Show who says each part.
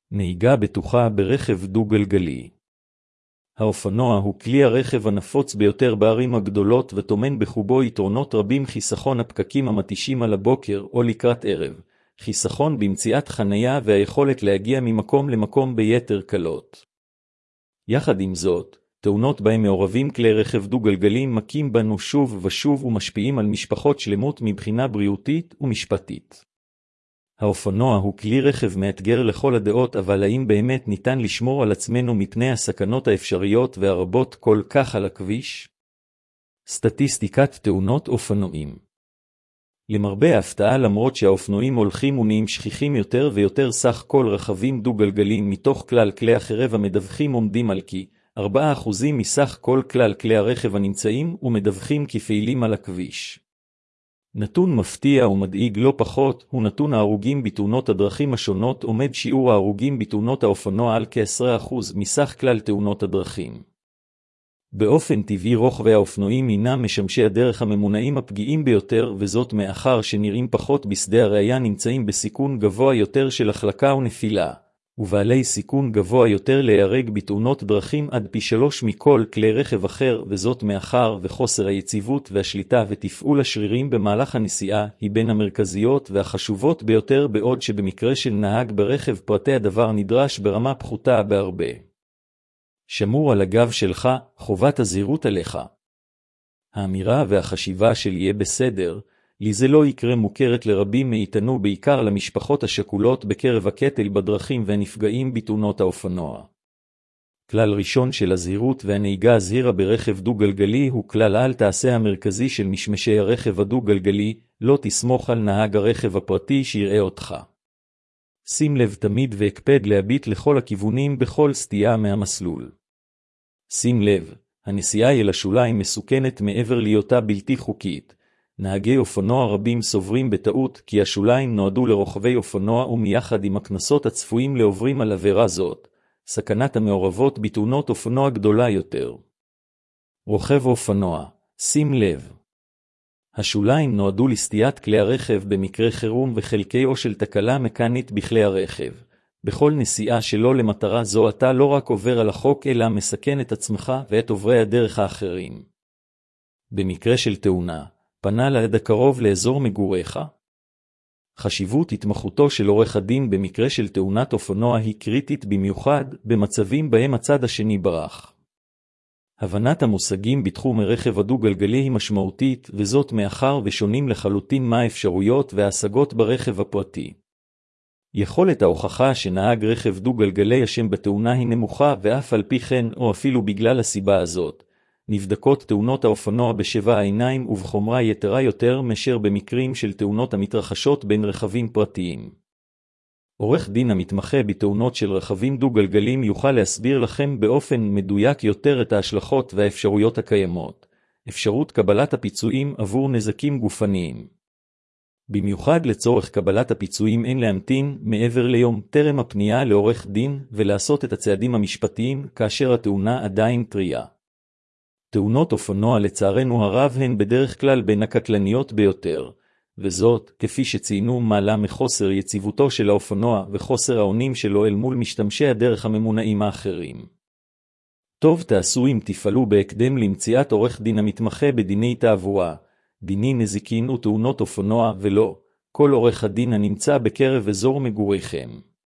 Speaker 1: נהיגה בטוחה ברכב דו-גלגלי. האופנוע הוא כלי הרכב הנפוץ ביותר בערים הגדולות וטומן בחובו יתרונות רבים: חיסכון הפקקים המתישים על הבוקר או לקראת ערב, חיסכון במציאת חנייה והיכולת להגיע ממקום למקום ביתר קלות. יחד עם זאת, תאונות בהם מעורבים כלי רכב דו-גלגליים מכים בנו שוב ושוב ומשפיעים על משפחות שלמות מבחינה בריאותית ומשפטית. האופנוע הוא כלי רכב מאתגר לכל הדעות, אבל האם באמת ניתן לשמור על עצמנו מפני הסכנות האפשריות והרבות כל כך על הכביש? סטטיסטיקת תאונות אופנועים. למרבה ההפתעה, למרות שהאופנועים הולכים ונהיים שכיחים יותר ויותר, סך כל רכבים דו-גלגליים מתוך כלל כלי הרכב המדווחים עומדים על כ-4% מסך כל כלל כלי הרכב הנמצאים ומדווחים כפעילים על הכביש. נתון מפתיע ומדאיג לא פחות הוא נתון ההרוגים בתאונות הדרכים השונות. עומד שיעור ההרוגים בתאונות האופנוע על כ-10% מסך כלל תאונות הדרכים. באופן טבעי רוכבי האופנועים הינם משמשי הדרך הממונעים הפגיעים ביותר, וזאת מאחר שנראים פחות בשדה הראייה, נמצאים בסיכון גבוה יותר של החלקה ונפילה, ובעלי סיכון גבוה יותר להיהרג בתאונות דרכים עד פי 3 מכל כלי רכב אחר, וזאת מאחר וחוסר היציבות והשליטה ותפעול השרירים במהלך הנסיעה היא בין המרכזיות והחשובות ביותר, בעוד שבמקרה של נהג ברכב פרטי הדבר נדרש ברמה פחותה בהרבה. שמור על הגב שלך, חובת הזהירות עליך. האמירה והחשיבה של יהיה בסדר, לי זה לא יקרה מוכרת לרבים מאיתנו, בעיקר למשפחות השכולות בקרב הקטל בדרכים והנפגעים בתאונות האופנוע. כלל ראשון של הזהירות והנהיגה הזהירה ברכב דו-גלגלי הוא כלל אל תעשה המרכזי של משמשי הרכב הדו-גלגלי: לא תסמוך על נהג הרכב הפרטי שיראה אותך. שים לב תמיד והקפד להביט לכל הכיוונים בכל סטייה מהמסלול. שים לב, הנסיעה אל השוליים מסוכנת מעבר להיותה בלתי חוקית. נהגי אופנוע רבים סוברים בטעות כי השוליים נועדו לרוכבי אופנוע, ומיחד עם הקנסות הצפויים לעוברים על עבירה זאת, סכנת המעורבות בתאונות אופנוע גדולה יותר. רוכב אופנוע, שים לב. השוליים נועדו לסטיית כלי הרכב במקרה חירום וחלקי או של תקלה מקנית בכלי הרכב. בכל נסיעה שלא למטרה זו אתה לא רק עובר על החוק אלא מסכן את עצמך ואת עוברי הדרך האחרים. במקרה של תאונה, פנה ליד הקרוב לאזור מגוריך. חשיבות התמחותו של עורך הדין במקרה של תאונת אופנוע היא קריטית, במיוחד במצבים בהם הצד השני ברח. הבנת המושגים בתחום הרכב הדו-גלגלי היא משמעותית, וזאת מאחר ושונים לחלוטין מה האפשרויות וההשגות ברכב הפרטי. יכולת ההוכחה שנהג רכב דו-גלגלי אשם בתאונה היא נמוכה, ואף על פי כן או אפילו בגלל הסיבה הזאת, נבדקות תאונות האופנוע בשבע עיניים ובחומרה יתרה יותר מאשר במקרים של תאונות המתרחשות בין רכבים פרטיים. עורך דין המתמחה בתאונות של רכבים דו-גלגליים יוכל להסביר לכם באופן מדויק יותר את ההשלכות והאפשרויות הקיימות. אפשרות קבלת הפיצויים עבור נזקים גופניים. במיוחד לצורך קבלת הפיצויים אין להמתין מעבר ליום טרם הפנייה לעורך דין ולעשות את הצעדים המשפטיים כאשר התאונה עדיין טריה. תאונות אופנוע לצערנו הרב הן בדרך כלל בין הקטלניות ביותר, וזאת, כפי שציינו, מעלה מחוסר יציבותו של האופנוע וחוסר האונים שלו אל מול משתמשי הדרך הממונעים האחרים. טוב תעשו אם תפעלו בהקדם למציאת עורך דין המתמחה בדיני תעבורה, דיני נזיקין ותאונות אופנוע, ולא כל עורך הדין הנמצא בקרב אזור מגוריכם.